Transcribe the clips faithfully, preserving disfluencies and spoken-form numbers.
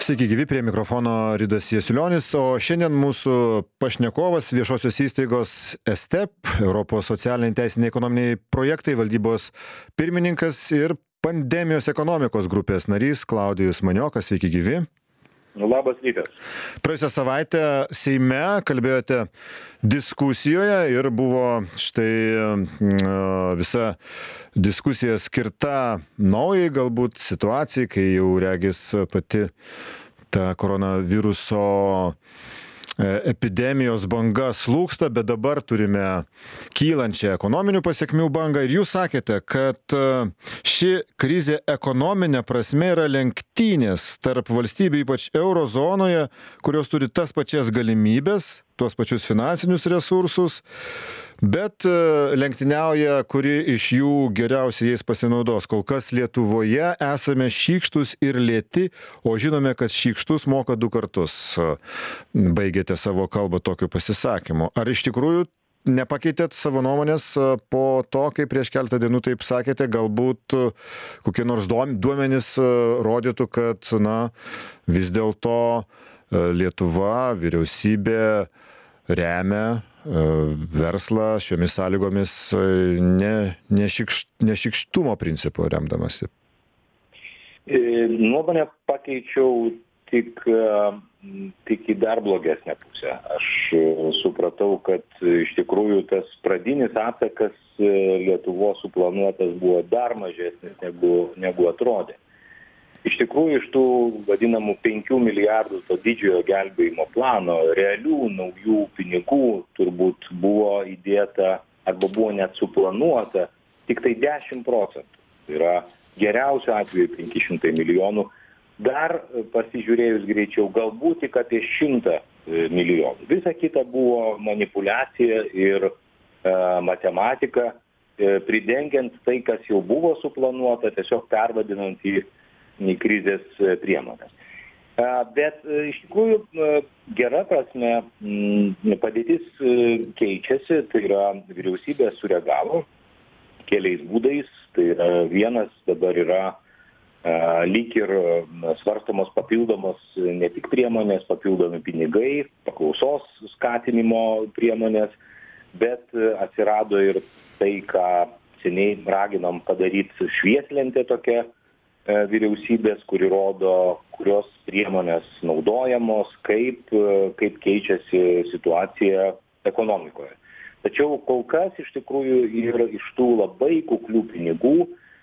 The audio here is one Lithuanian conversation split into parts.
Sveiki gyvi, prie mikrofono Ridas Jasiulionis, o šiandien mūsų pašnekovas viešosios įstaigos ESTEP, Europos socialiniai teisiniai ekonominiai projektai valdybos pirmininkas ir pandemijos ekonomikos grupės narys Klaudijus Maniokas. Sveiki gyvi. Labas rytas. Praėjusią savaitę Seime kalbėjote diskusijoje ir buvo štai visa diskusija skirta naujai galbūt situacijai, kai jau regis pati ta koronaviruso epidemijos banga slūgsta, bet dabar turime kylančią ekonominių pasiekmių bangą ir jūs sakėte, kad ši krizė ekonominė prasme yra lenktynės tarp valstybių, ypač eurozonoje, kurios turi tas pačias galimybės, tuos pačius finansinius resursus, bet lenktyniauja, kuri iš jų geriausiai jais pasinaudos. Kol kas Lietuvoje esame šykštus ir lėti, o žinome, kad šykštus moka du kartus. Baigėte savo kalbą tokiu pasisakymu. Ar iš tikrųjų nepakeitėt savo nuomonės po to, kai prieš keletą dienų taip sakėte, galbūt kokie nors duomenys rodytų, kad na, vis dėlto Lietuva, vyriausybė remia verslą šiomis sąlygomis ne, ne, šikš, ne šikštumo principu remdamasi? Nuomonę pakeičiau tik, tik į dar blogesnę pusę. Aš supratau, kad iš tikrųjų tas pradinis atsakas Lietuvos suplanuotas buvo dar mažesnis negu, negu atrodė. Iš tikrųjų, iš tų vadinamų penkių milijardų to didžiojo gelbėjimo plano realių naujų pinigų turbūt buvo įdėta arba buvo net suplanuota tik tai dešimt procentų. Tai yra geriausiu atveju penki šimtai milijonų. Dar pasižiūrėjus greičiau, galbūt tik apie šimtą milijonų. Visa kita buvo manipulacija ir e, matematika, e, pridengiant tai, kas jau buvo suplanuota, tiesiog pervadinant į į krizės priemonės. Bet iš tikrųjų gera prasme padėtis keičiasi, tai yra vyriausybė sureagavo keliais būdais, tai yra vienas dabar yra lyg ir svarstomos papildomos ne tik priemonės, papildomi pinigai, paklausos skatinimo priemonės, bet atsirado ir tai, ką seniai raginom padaryti švieslentė tokia vyriausybės, kuri rodo, kurios priemonės naudojamos, kaip, kaip keičiasi situacija ekonomikoje. Tačiau kol kas iš tikrųjų ir iš tų labai kuklių pinigų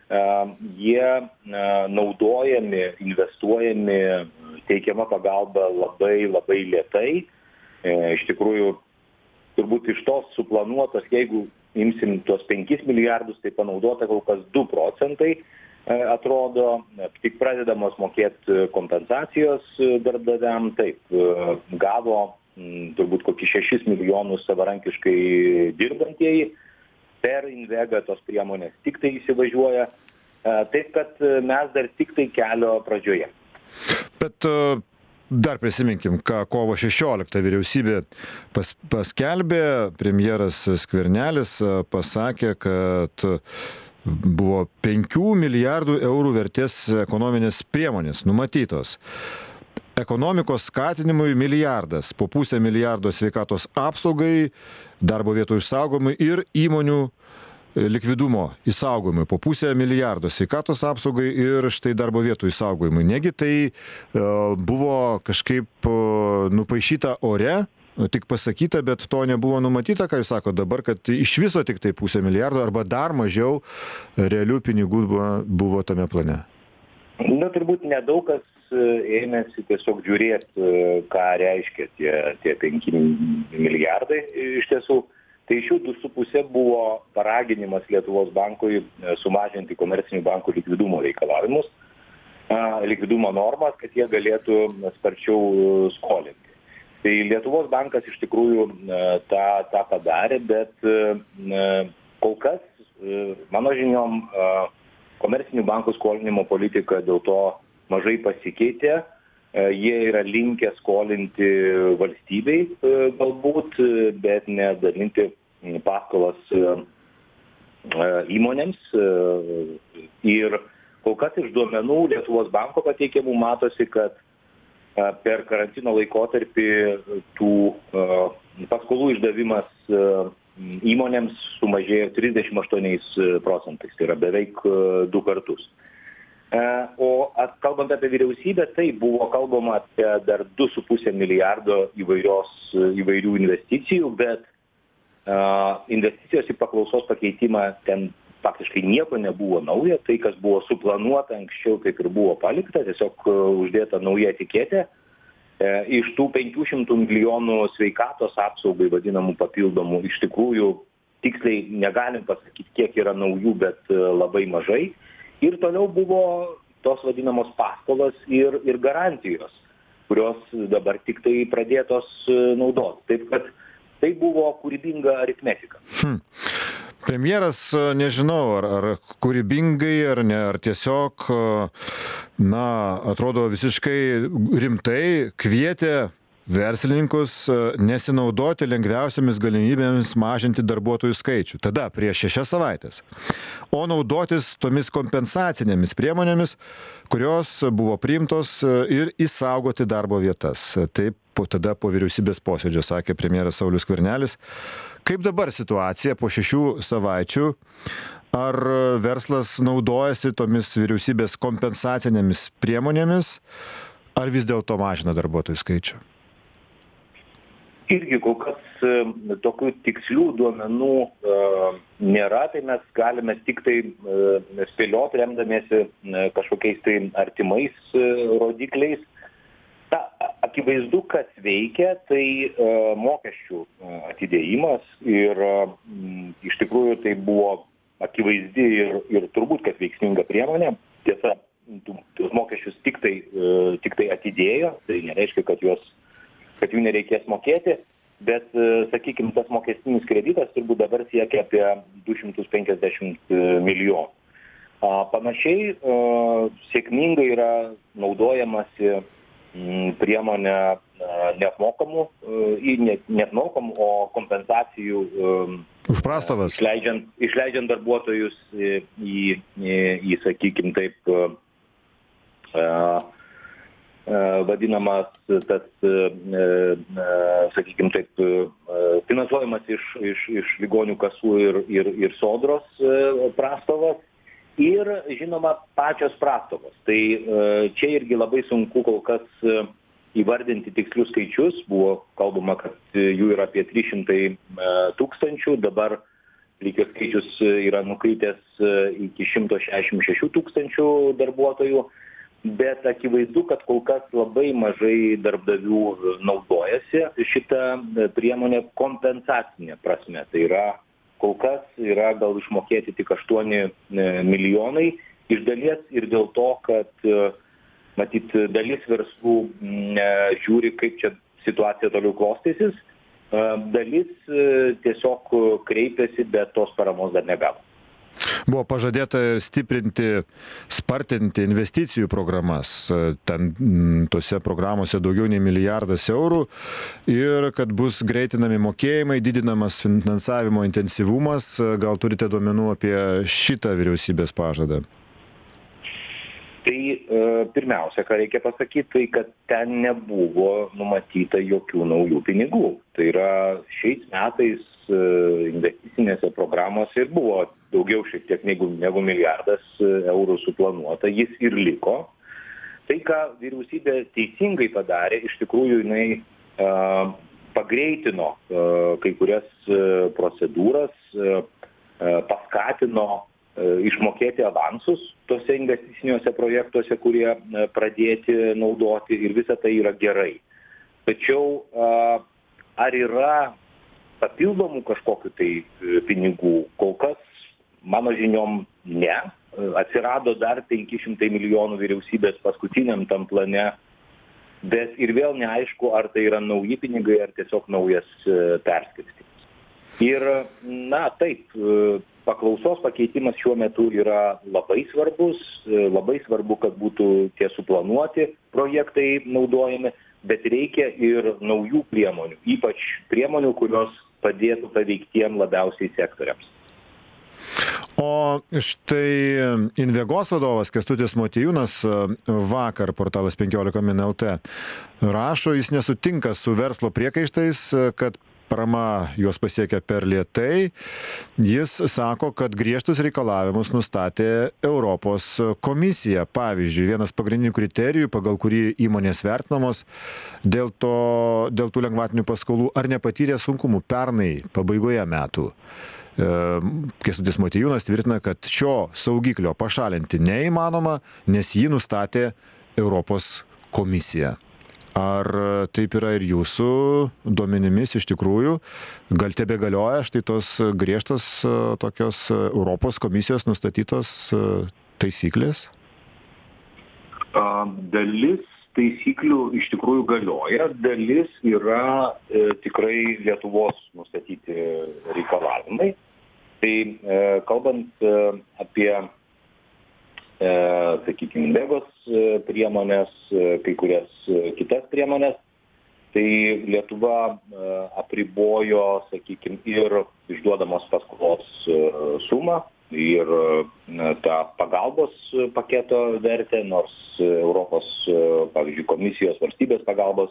jie naudojami, investuojami, teikiama pagalba labai labai lėtai. Iš tikrųjų, turbūt iš tos suplanuotos, jeigu imsim tuos penkis milijardus, tai panaudota kol kas du procentai. Atrodo, tik pradedamos mokėti kompensacijos darbdaviam, taip, gavo turbūt kokį šešis milijonus savarankiškai dirbantieji, per Invegą tos priemonės tik tai įsivažiuoja, taip kad mes dar tik tai kelio pradžioje. Bet dar prisiminkim, ką kovo šešioliktą vyriausybė pas, paskelbė, premjeras Skvernelis pasakė, kad buvo penkių milijardų eurų vertės ekonominės priemonės numatytos. Ekonomikos skatinimui milijardas, po pusę milijardo sveikatos apsaugai, darbo vietų išsaugomui ir įmonių likvidumo išsaugojimui, po pusę milijardo sveikatos apsaugai ir štai darbo vietų išsaugojimui. Negi tai uh, buvo kažkaip uh, nupaišyta ore, tik pasakyta, bet to nebuvo numatyta, ką jūs sako dabar, kad iš viso tik tai pusę milijardo arba dar mažiau realių pinigų buvo, buvo tame plane? Na, turbūt nedaug kas ėmėsi tiesiog žiūrėti, ką reiškia tie, tie penki milijardai iš tiesų. Tai iš jų du su pusė buvo paraginimas Lietuvos bankui sumažinti komercinių bankų likvidumo reikalavimus, likvidumo normas, kad jie galėtų sparčiau skolinti. Tai Lietuvos bankas iš tikrųjų tą, tą padarė, bet kol kas, mano žiniom, komercinių bankų skolinimo politika dėl to mažai pasikeitė. Jie yra linkę skolinti valstybei galbūt, bet nedalinti paskolas įmonėms. Ir kol kas iš duomenų Lietuvos banko pateikiamų matosi, kad per karantino laikotarpį tų paskolų išdavimas įmonėms sumažėjo trisdešimt aštuoniais procentais, tai yra beveik du kartus. O kalbant apie vyriausybę, tai buvo kalbama apie dar du su puse milijardo įvairios, įvairių investicijų, bet investicijos į paklausos pakeitimą ten faktiškai nieko nebuvo nauja, tai kas buvo suplanuota anksčiau, kaip ir buvo palikta, tiesiog uždėta nauja etiketė. Iš tų penkių šimtų milijonų sveikatos apsaugai vadinamų papildomų, iš tikrųjų tiksliai negalim pasakyti, kiek yra naujų, bet labai mažai. Ir toliau buvo tos vadinamos paskolos ir, ir garantijos, kurios dabar tik tai pradėtos naudoti. Taip kad tai buvo kūrybinga aritmetika. Hmm. Premjeras, nežinau, ar, ar kūrybingai, ar ne, ar tiesiog, na, atrodo visiškai rimtai kvietė verslininkus nesinaudoti lengviausiamis galimybėmis mažinti darbuotojų skaičių. Tada prieš šešias savaitės. O naudotis tomis kompensacinėmis priemonėmis, kurios buvo priimtos ir išsaugoti darbo vietas. Taip tada po vyriausybės posėdžio sakė premjeras Saulius Skvernelis. Kaip dabar situacija po šešių savaičių? Ar verslas naudojasi tomis vyriausybės kompensacinėmis priemonėmis, ar vis dėlto mažina darbuotojų skaičių? Irgi kol kas tokių tikslių duomenų nėra, tai mes galime tik tai spėlioti, remdamiesi kažkokiais tai artimais rodikliais. Ta, akivaizdu, kad veikia, tai mokesčių atidėjimas ir iš tikrųjų tai buvo akivaizdi ir, ir turbūt, kad veiksminga priemonė. Tiesa, tuos mokesčius tik tai, tik tai atidėjo, tai nereiškia, kad juos kad jų nereikės mokėti, bet, sakykime, tas mokestinis kreditas turbūt dabar siekia apie du šimtus penkiasdešimt milijonų. Panašiai sėkmingai yra naudojamasi priemonė neapmokamų, neapmokamų, o kompensacijų už prastovas, išleidžiant, išleidžiant darbuotojus į, į, į sakykime, taip, vadinamas tas, sakykime taip, finansuojamas iš, iš, iš ligonių kasų ir, ir, ir sodros prastovas ir, žinoma, pačios prastovos. Tai čia irgi labai sunku kol kas įvardinti tikslius skaičius. Buvo kalbama, kad jų yra apie trys šimtai tūkstančių, dabar lygio skaičius yra nukritęs iki šimto šešiasdešimt šešių tūkstančių darbuotojų. Bet akivaizdu, kad kol kas labai mažai darbdavių naudojasi šitą priemonę kompensacinė prasme. Tai yra, kol kas yra gal išmokėti tik aštuoni milijonai, iš dalies ir dėl to, kad matyt dalis verslų žiūri, kaip čia situacija toliau klostysis, dalis tiesiog kreipiasi, bet tos paramos dar negavo. Buvo pažadėta stiprinti, spartinti investicijų programas. Ten tose programuose daugiau nei milijardas eurų ir kad bus greitinami mokėjimai, didinamas finansavimo intensyvumas. Gal turite duomenų apie šitą vyriausybės pažadą? Tai pirmiausia, ką reikia pasakyti, tai kad ten nebuvo numatyta jokių naujų pinigų. Tai yra šiais metais investicinėse programose ir buvo daugiau šiek tiek negu, negu milijardas eurų suplanuota, jis ir liko. Tai, ką vyriausybė teisingai padarė, iš tikrųjų jinai uh, pagreitino uh, kai kurias uh, procedūras, uh, paskatino uh, išmokėti avansus tose investiciniuose projektuose, kurie uh, pradėti naudoti ir visa tai yra gerai. Tačiau uh, ar yra papildomų kažkokiu tai pinigų, kol kas mano žiniom ne. Atsirado dar penki šimtai milijonų vyriausybės paskutiniam tam plane, bet ir vėl neaišku, ar tai yra nauji pinigai, ar tiesiog naujas perskirstymas. Ir, na taip, paklausos pakeitimas šiuo metu yra labai svarbus, labai svarbu, kad būtų tie suplanuoti projektai naudojami, bet reikia ir naujų priemonių, ypač priemonių, kurios padėtų paveiktiem labiausiai sektoriams. O štai Invegos vadovas Kęstutis Motiejūnas vakar portalas penkiolika min lt rašo, jis nesutinka su verslo priekaištais, kad parama juos pasiekia per lėtai. Jis sako, kad griežtus reikalavimus nustatė Europos komisija. Pavyzdžiui, vienas pagrindinių kriterijų, pagal kurį įmonės vertinamos dėl, to, dėl tų lengvatinių paskolų, ar nepatyrė sunkumų pernai pabaigoje metų. Kęstutis Motiejūnas tvirtina, kad šio saugiklio pašalinti neįmanoma, nes jį nustatė Europos komisija. Ar taip yra ir jūsų duomenimis iš tikrųjų? Gal tebegalioja štai tos griežtos tokios Europos komisijos nustatytos taisyklės? Dalis taisyklių iš tikrųjų galioja, dalis yra e, tikrai Lietuvos nustatyti reikalavimai. Tai e, kalbant e, apie, e, sakykime, Invegos e, priemonės, e, kai kurias e, kitas priemonės, tai Lietuva e, apribojo, sakykime, ir išduodamos paskolos e, sumą ir e, tą pagalbos paketo vertę, nors Europos, e, pavyzdžiui, komisijos valstybės pagalbos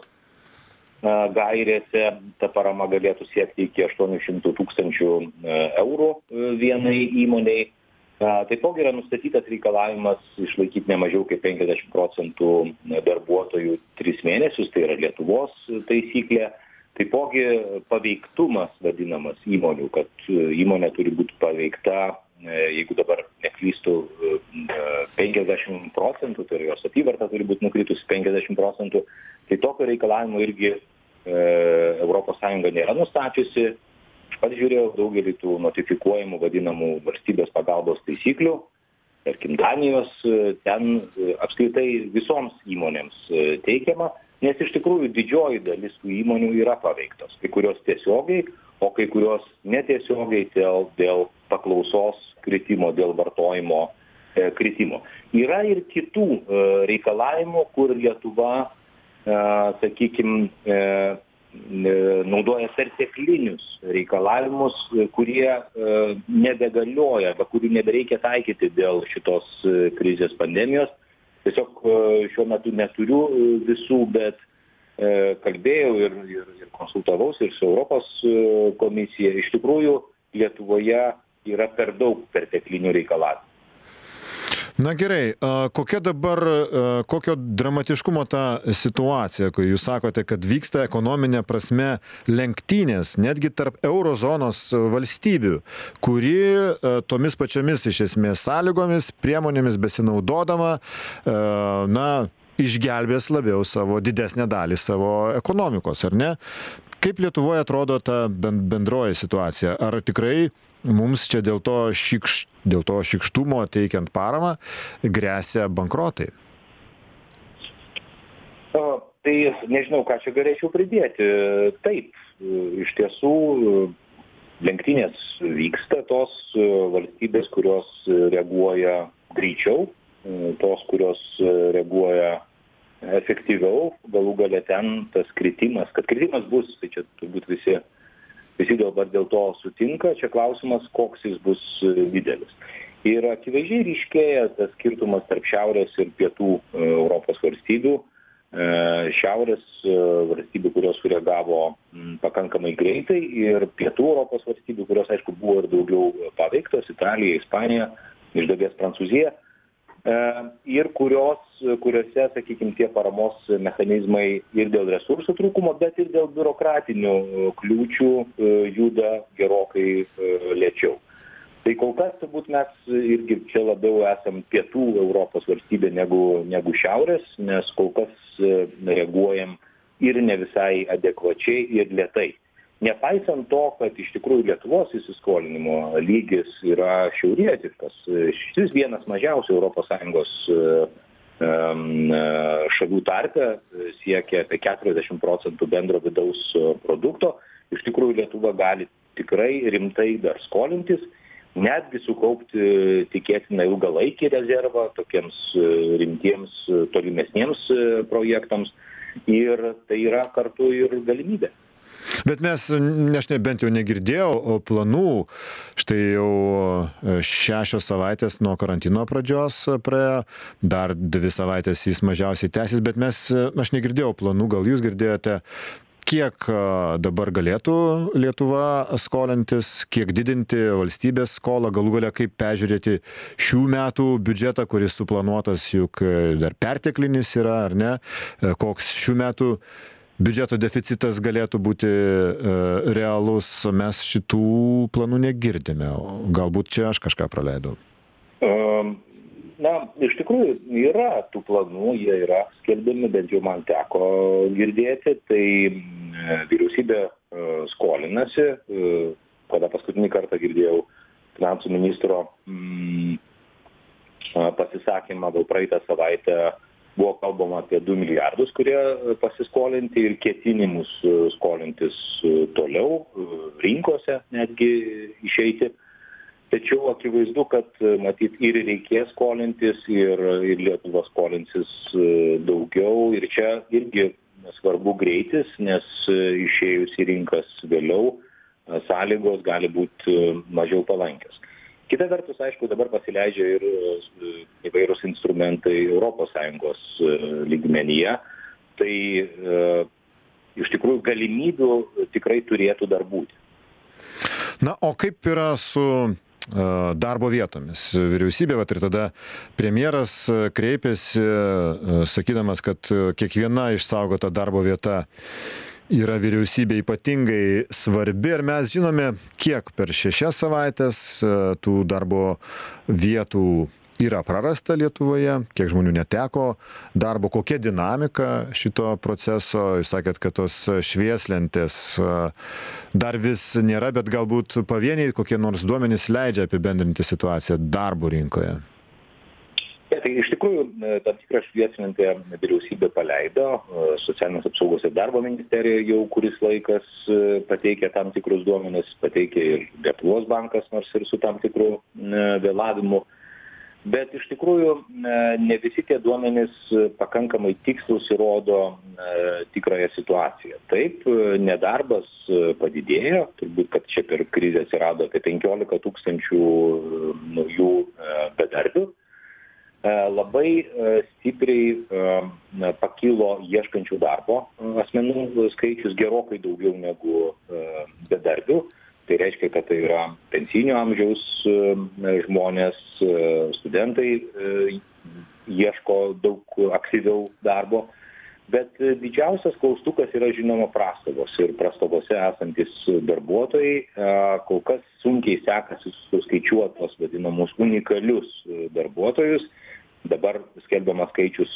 gairėse ta parama galėtų siekti iki aštuonių šimtų tūkstančių eurų vienai įmoniai. Taipogi yra nustatytas reikalavimas išlaikyti ne mažiau kaip penkiasdešimt procentų darbuotojų tris mėnesius, tai yra Lietuvos taisyklė. Taipogi paveiktumas vadinamas įmonių, kad įmonė turi būti paveikta, jeigu dabar neklystu, penkiasdešimt procentų, tai jos apyvarta turi būti nukritus penkiasdešimt procentų, tai tokio reikalavimo irgi e, Europos Sąjunga nėra nustačiusi. Aš pats žiūrėjau daugelį tų notifikuojamų vadinamų valstybės pagalbos taisyklių, tarkim Danijos, ten apskritai visoms įmonėms teikiama, nes iš tikrųjų didžioji dalis tų įmonių yra paveiktos, kai kurios tiesiogiai, o kai kurios netiesiogiai dėl, dėl paklausos kritimo, dėl vartojimo e, kritimo. Yra ir kitų e, reikalavimų, kur Lietuva, e, sakykime, e, naudoja perteklinius reikalavimus, kurie e, nebegalioja, arba kurių nebereikia taikyti dėl šitos krizės pandemijos. Tiesiog e, šiuo metu neturiu visų, bet kalbėjau ir, ir, ir konsultavausi ir su Europos komisija. Iš tikrųjų, Lietuvoje yra per daug perteklinių reikalavimų. Na gerai, kokia dabar, kokio dramatiškumo ta situacija, kai jūs sakote, kad vyksta ekonominė prasme lenktynės, netgi tarp eurozonos valstybių, kuri tomis pačiomis iš esmės sąlygomis, priemonėmis besinaudodama, na, išgelbės labiau savo didesnę dalį savo ekonomikos, ar ne? Kaip Lietuvoje atrodo ta bendroji situacija? Ar tikrai mums čia dėl to, šikš, dėl to šikštumo teikiant paramą gresia bankrotai? O, tai nežinau, ką čia galėčiau pridėti. Taip, iš tiesų lenktynės vyksta, tos valstybės, kurios reaguoja greičiau, tos, kurios reaguoja efektyviau, galų gale ten tas kritimas, kad kritimas bus, tai čia turbūt visi, visi dabar dėl to sutinka, čia klausimas, koks jis bus didelis. Ir akivaizdžiai ryškėja tas skirtumas tarp šiaurės ir pietų Europos valstybių. Šiaurės valstybių, kurios sureagavo pakankamai greitai, ir pietų Europos valstybių, kurios, aišku, buvo ir daugiau paveiktos, Italija, Ispanija, iš dalies Prancūzija, ir kurios, kuriuose, sakykime, tie paramos mechanizmai ir dėl resursų trūkumo, bet ir dėl biurokratinių kliūčių juda gerokai lėčiau. Tai kol kas turbūt mes irgi čia labiau esam pietų Europos valstybė negu, negu šiaurės, nes kol kas reaguojam ir ne visai adekvačiai ir lėtai. Nepaisant to, kad iš tikrųjų Lietuvos įsiskolinimo lygis yra šiaurietiškas, šis vienas mažiausių Europos Sąjungos šalių tarpe siekia apie keturiasdešimt procentų bendro vidaus produkto, iš tikrųjų Lietuva gali tikrai rimtai dar skolintis, netgi sukaupti tikėtina ilgalaikį rezervą tokiems rimtiems tolimesniems projektams, ir tai yra kartu ir galimybė. Bet mes, aš ne, bent jau negirdėjau planų, štai jau šešios savaitės nuo karantino pradžios praėjo, dar dvi savaitės jis mažiausiai tęsis, bet mes, aš negirdėjau planų, gal jūs girdėjote, kiek dabar galėtų Lietuva skolintis, kiek didinti valstybės skolą, galų galia kaip peržiūrėti šių metų biudžetą, kuris suplanuotas juk dar perteklinis yra, ar ne, koks šių metų biudžeto deficitas galėtų būti realus, mes šitų planų negirdime. Galbūt čia aš kažką praleidau. Um. Na, iš tikrųjų yra tų planų, jie yra skelbiami, bent jau man teko girdėti, tai vyriausybė skolinasi, kada paskutinį kartą girdėjau finansų ministro pasisakymą, gal praeitą savaitę buvo kalbama apie du milijardus, kurie pasiskolinti ir ketinimus skolintis toliau, rinkose netgi išeiti. Tačiau akivaizdu, kad matyt ir reikės skolintis, ir, ir Lietuva skolinsis daugiau. Ir čia irgi svarbu greitis, nes išėjus į rinkas vėliau sąlygos gali būti mažiau palankios. Kita vertus, aišku, dabar pasileidžia ir įvairūs instrumentai Europos Sąjungos lygmenyje. Tai iš tikrųjų galimybių tikrai turėtų dar būti. Na, o kaip yra su darbo vietomis? Vyriausybė, vat, ir tada premjeras kreipėsi, sakydamas, kad kiekviena išsaugota darbo vieta yra vyriausybė ypatingai svarbi. Ir mes žinome, kiek per šešias savaitės tų darbo vietų yra prarasta Lietuvoje, kiek žmonių neteko darbo, kokia dinamika šito proceso. Jūs sakėt, kad tos švieslentės dar vis nėra, bet galbūt pavieniai kokie nors duomenys leidžia apibendrinti situaciją darbo rinkoje. Ja, tai iš tikrųjų tam tikrą švieslentę vyriausybė paleido, socialinės apsaugos ir darbo ministerija jau kuris laikas pateikė tam tikrus duomenis, pateikė ir Lietuvos bankas, nors ir su tam tikru vėlavimu. Bet iš tikrųjų ne visi tie duomenys pakankamai tikslus įrodo tikrąją situaciją. Taip, nedarbas padidėjo, turbūt, kad čia per krizę atsirado apie penkiolika tūkstančių naujų bedarbių. Labai stipriai pakilo ieškančių darbo asmenų skaičius, gerokai daugiau negu bedarbių. Tai reiškia, kad tai yra pensinio amžiaus žmonės, studentai ieško daug aktyviau darbo, bet didžiausias klaustukas yra žinoma prastovos ir prastovose esantis darbuotojai. Kol kas sunkiai sekasi suskaičiuoti tos vadinamus unikalius darbuotojus. Dabar skelbiamas skaičius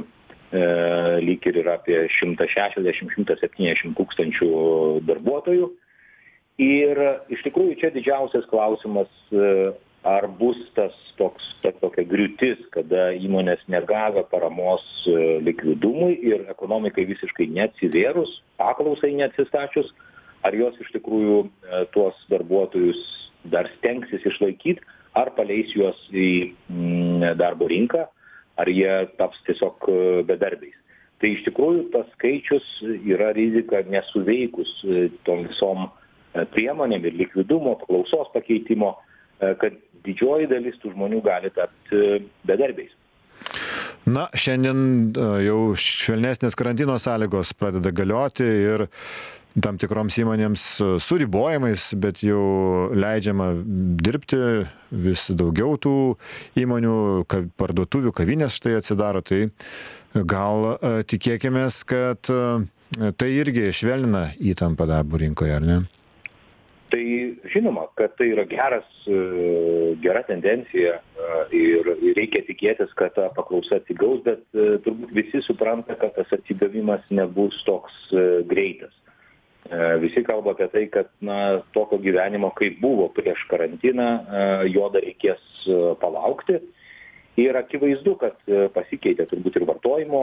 lyg ir yra apie šimtas šešiasdešimt - šimtas septyniasdešimt tūkstančių darbuotojų. Ir iš tikrųjų čia didžiausias klausimas, ar bus tas toks, ta tokia griūtis, kada įmonės negavę paramos likvidumui ir ekonomikai visiškai neatsivėrus, paklausai neatsistačius, ar jos iš tikrųjų tuos darbuotojus dar stengsis išlaikyti, ar paleis juos į darbo rinką, ar jie taps tiesiog bedarbiais. Tai iš tikrųjų tas skaičius yra rizika nesuveikus tom visom priemonėm ir likvidumo, paklausos pakeitimo, kad didžioji dalis tų žmonių gali tapti bedarbiais. Na, šiandien jau švelnesnės karantino sąlygos pradeda galioti ir tam tikroms įmonėms su ribojimais, bet jau leidžiama dirbti, vis daugiau tų įmonių, parduotuvių, kavinės štai atsidaro, tai gal tikėkimės, kad tai irgi švelnina įtampą darbo rinkoje, ar ne? Tai žinoma, kad tai yra geras, gera tendencija ir reikia tikėtis, kad ta paklausa atsigaus, bet turbūt visi supranta, kad tas atsigavimas nebus toks greitas. Visi kalba apie tai, kad na, tokio gyvenimo, kaip buvo prieš karantiną, jo dar reikės palaukti. Ir akivaizdu, kad pasikeitė turbūt ir vartojimo,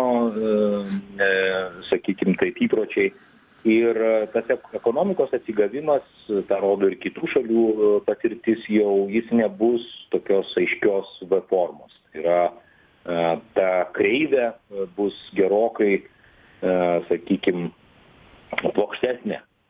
sakykime, taip įpročiai. Ir tas ekonomikos atsigavimas, tą rodo ir kitų šalių patirtis, jau jis nebus tokios aiškios V formos. Tai yra, ta kreivė bus gerokai, sakykime, plokštesnė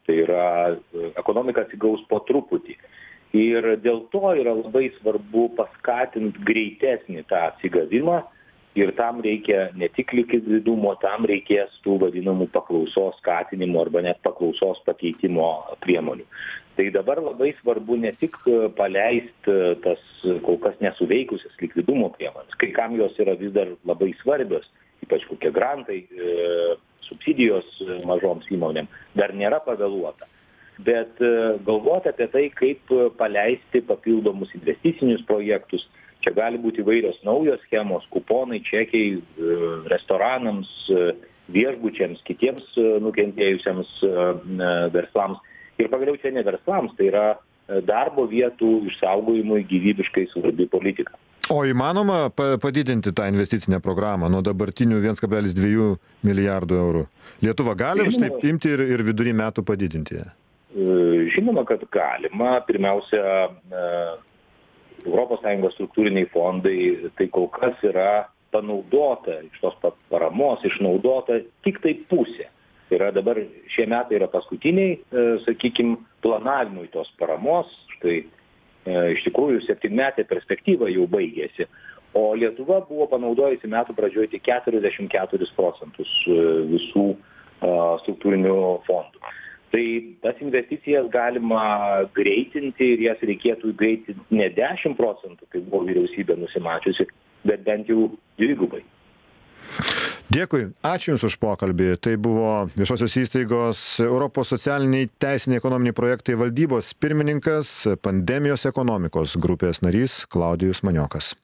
Tai yra ekonomika atsigaus po truputį. Ir dėl to yra labai svarbu paskatinti greitesnį tą atsigavimą ir tam reikia ne tik likvidumo, tam reikės tų vadinamų paklausos skatinimo arba net paklausos pakeitimo priemonių. Tai dabar labai svarbu ne tik paleisti tas kol kas nesuveikusias likvidumo priemonės, kai kam jos yra vis dar labai svarbios, ypač kokie grantai, subsidijos mažoms įmonėm, dar nėra pavėluota. Bet galvoti apie tai, kaip paleisti papildomus investicinius projektus. Čia gali būti įvairios naujos schemos, kuponai, čekiai restoranams, viešbučiams, kitiems nukentėjusiems verslams. Ir pagaliau čia ne verslams, tai yra darbo vietų išsaugojimui gyvybiškai svarbi politika. O įmanoma padidinti tą investicinę programą nuo dabartinių vienas kablelis du milijardų eurų? Lietuva gali štai imti ir, ir vidury metų padidinti ją? Žinoma, kad galima. Pirmiausia, Europos Sąjungos struktūriniai fondai, tai kol kas yra panaudota iš tos paramos, išnaudota tik tai pusė. Tai yra dabar šie metai yra paskutiniai, sakykime, planavimui tos paramos. Štai iš tikrųjų septynmetė perspektyva jau baigėsi. O Lietuva buvo panaudojusi metų pradžioje tik keturiasdešimt keturis procentus visų struktūrinių fondų. Tai tas investicijas galima greitinti ir jas reikėtų greitinti ne dešimt procentų, kaip buvo vyriausybė nusimačiusi, bet bent jau dvigubai. Dėkui, ačiū Jums už pokalbį. Tai buvo viešosios įstaigos Europos socialiniai teisiniai ekonominiai projektai valdybos pirmininkas, pandemijos ekonomikos grupės narys Klaudijus Maniokas.